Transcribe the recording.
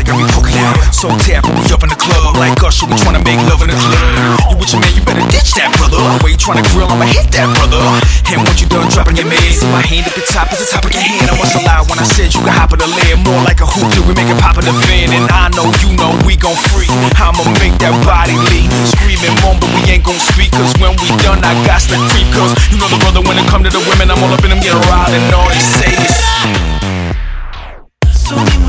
body got me poking out. So tap, we up in the club. Like Usher, we tryna make love in the club. You with your man, you better ditch that, brother. Way you tryna grill, I'ma hit that, brother. And once you done dropping your man, see my hand at the top is the top of your hand. I wasn't lie when I said you can hop in the lid. More like a hoop, we make it pop in the van. And I know, you know, we gon' freak. I'ma make that body leak. Screaming moan, but we ain't gon' speak. Cause when we done, I got to creep. Cause you know the brother, when it come to the women, I'm all up in them, get riled. And all they say is, so